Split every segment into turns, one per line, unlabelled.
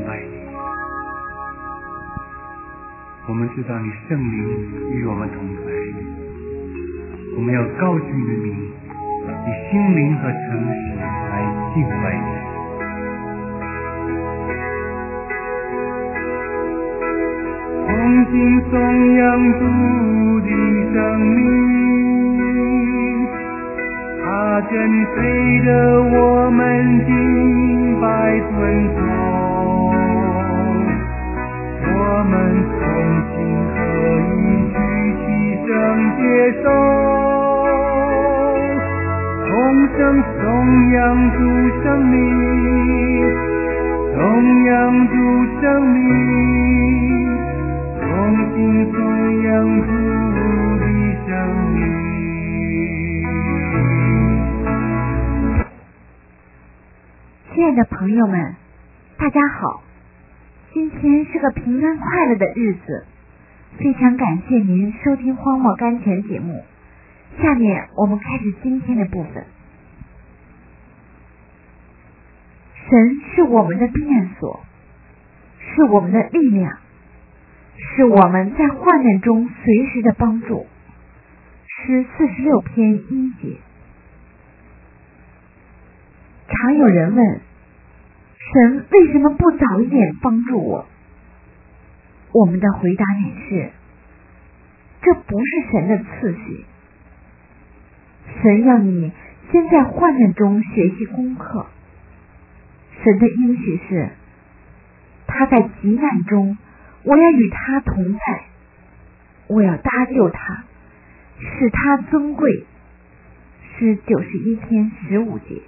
爱你。我们知道你圣灵与我们同在，我们要高举你的名，以心灵和诚实来敬拜你。同心颂扬主的生命，他跟随着我们敬拜尊崇，我们同心合一举起圣接受，同声颂扬主生命，颂扬主生命，同心颂扬主的生命。
亲爱的朋友们，大家好，今天是个平安快乐的日子，非常感谢您收听荒漠甘泉节目。下面我们开始今天的部分。神是我们的避所，是我们的力量，是我们在患难中随时的帮助。诗46篇1节。常有人问，神为什么不早一点帮助我？我们的回答也是，这不是神的次序。神要你先在患难中学习功课。神的应许是，他在急难中，我要与他同在，我要搭救他，使他尊贵。诗91篇15节。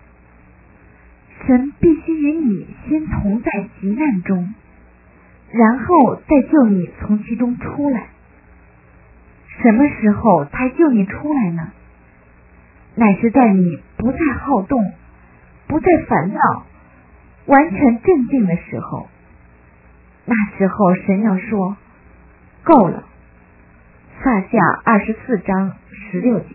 神必须与你先同在急难中，然后再救你从其中出来。什么时候他救你出来呢？乃是在你不再好动，不再烦躁，完全镇定的时候。那时候神要说，够了。撒下24章16节。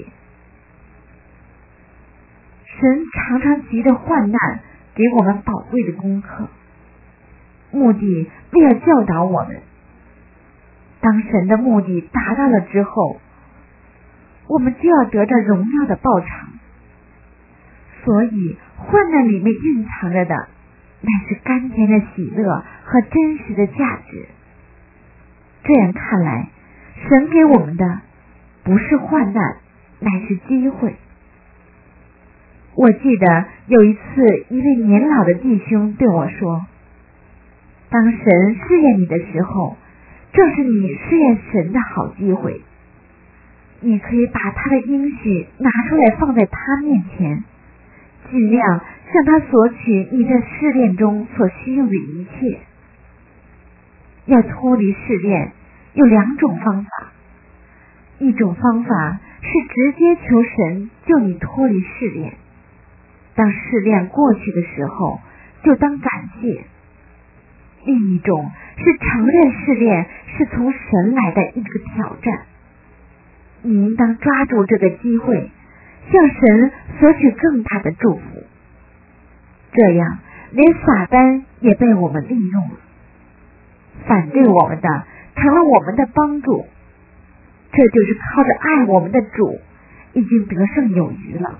神常常急着患难给我们宝贵的功课，目的为要教导我们。当神的目的达到了之后，我们就要得着荣耀的报偿。所以患难里面蕴藏着的乃是甘甜的喜乐和真实的价值。这样看来，神给我们的不是患难，乃是机会。我记得有一次，一位年老的弟兄对我说，当神试验你的时候，正是你试验神的好机会。你可以把他的应许拿出来放在他面前，尽量向他索取你在试炼中所需用的一切。要脱离试炼有2种方法，一种方法是直接求神救你脱离试炼，当试炼过去的时候就当感谢。另一种是承认试炼是从神来的一个挑战，你应当抓住这个机会，向神索取更大的祝福。这样连撒旦也被我们利用了，反对我们的成了我们的帮助。这就是靠着爱我们的主已经得胜有余了。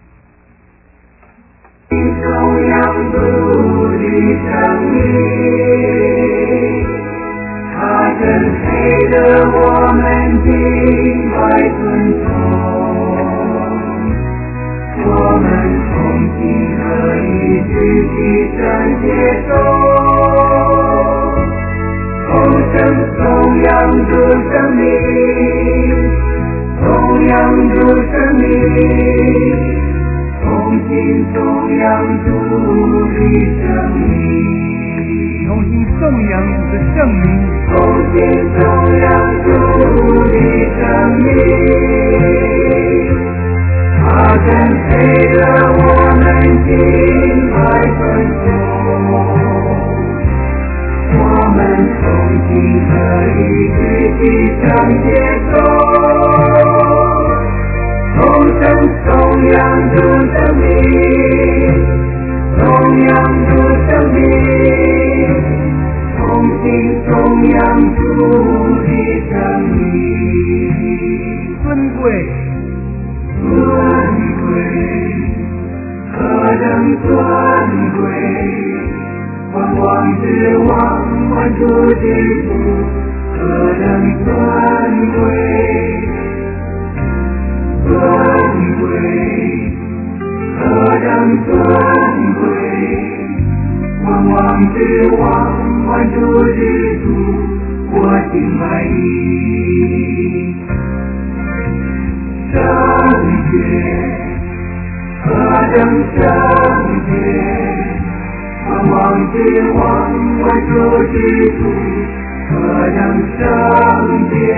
颂扬主的生命，他跟随着我们敬拜尊崇，我们同心合一举起圣接受，同声颂扬主生命，颂扬主生命，同心颂扬主的生命，
同心颂扬主的圣名，
同心颂扬主的生命，他跟随着我们敬拜尊崇，我们同心合一举起圣接受，同声颂扬主生命，颂扬主生命，
贵，
尊贵，何等尊贵！万王之王，万主之主，何等尊贵！尊贵，何等尊贵！万王之王，万主之主，我敬拜你。圣洁，何等圣洁！万王之王，万主之主，何等圣洁！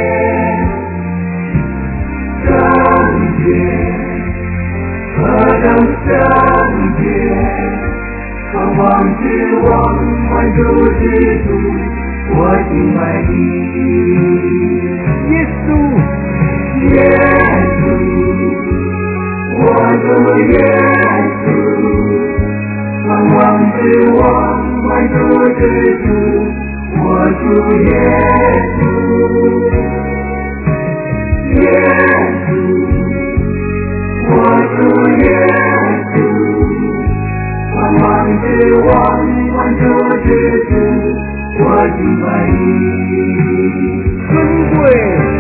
圣洁，何等圣洁！万王之王，万主之主，我敬拜你。
耶稣，
耶稣，我主耶稣，万王之王，万主之主，我主耶稣，耶稣，我主耶稣，万王之王，万主之主，我敬拜你。
尊贵，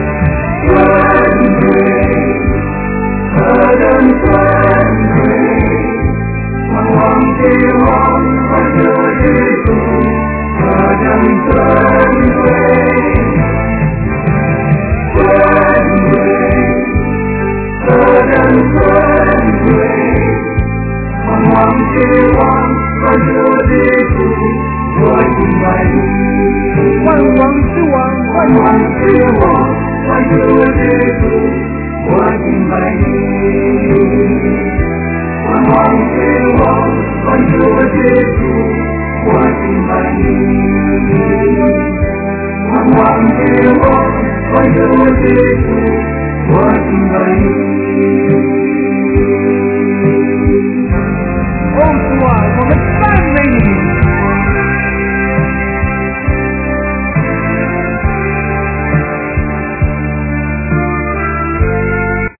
尊贵，何等尊贵！万王之王，万主之主，何等尊贵！尊贵，何等尊贵！万王之王，万主之主，我敬拜你。
万王之王，
万王之王，万主之主，我敬拜你。万王之王，万主之主，我敬拜你。万王之王，万主之主，我敬拜你。
哦主啊，我们赞美你。